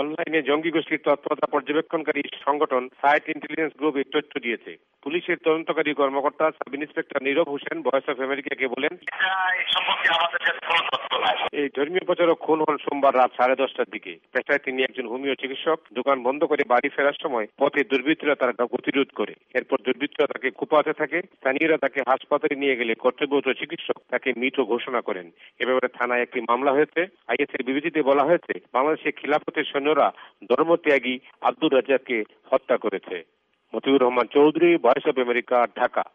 অনলাইনে জঙ্গি গোষ্ঠীর তৎপরতা পর্যবেক্ষণকারী সংগঠন সাইট ইন্টেলিজেন্স গ্রুপ এই তথ্য দিয়েছে। পুলিশের তদন্তকারী কর্মকর্তা sub inspector Nirob Hossain voice of আমেরিকাকে বলেন, এই ধর্মীয় প্রচারক খুন হন সোমবার রাত 10:30টার দিকে। পেশায় তিনি একজন হোমিও চিকিৎসক। দোকান বন্ধ করে বাড়ি ফেরার সময় পথে দুর্বৃত্তরা তার গতিরোধ করে। এরপর দুর্বৃত্তরা তাকে কুপাতে থাকে। স্থানীয়রা তাকে হাসপাতালে নিয়ে গেলে কর্তব্যরত চিকিৎসক তাকে মৃত ঘোষণা করেন। এ ব্যাপারে থানায় একটি মামলা হয়েছে। আইএসের বিবৃতিতে বলা হয়েছে, বাংলাদেশের খিলাফতের সৈন্যরা ধর্মত্যাগী আব্দুর রাজ্জাককে হত্যা করেছে। Motiur Rahman Chowdhury, voice of America, Dhaka.